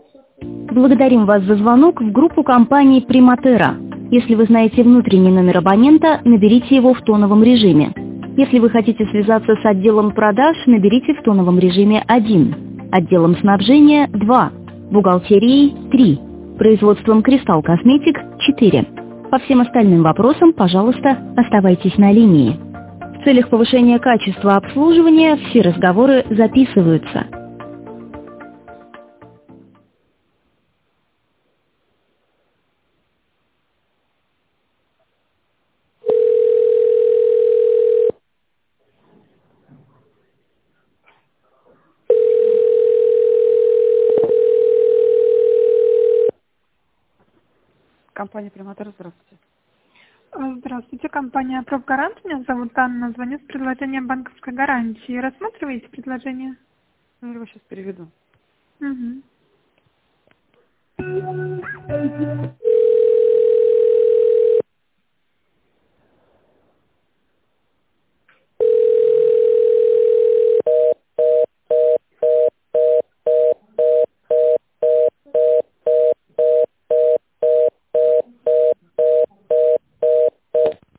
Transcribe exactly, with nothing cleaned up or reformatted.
Благодарим вас за звонок в группу компании «Приматера». Если вы знаете внутренний номер абонента, наберите его в тоновом режиме. Если вы хотите связаться с отделом продаж, наберите в тоновом режиме один, отделом снабжения два, бухгалтерией три, производством Кристалл Косметик четыре. По всем остальным вопросам, пожалуйста, оставайтесь на линии. В целях повышения качества обслуживания все разговоры записываются. Компания «Приматер», здравствуйте. Здравствуйте, компания «Профгарант». Меня зовут Анна. Звоню с предложением банковской гарантии. Рассматриваете предложение? Ну, я его сейчас переведу. Угу.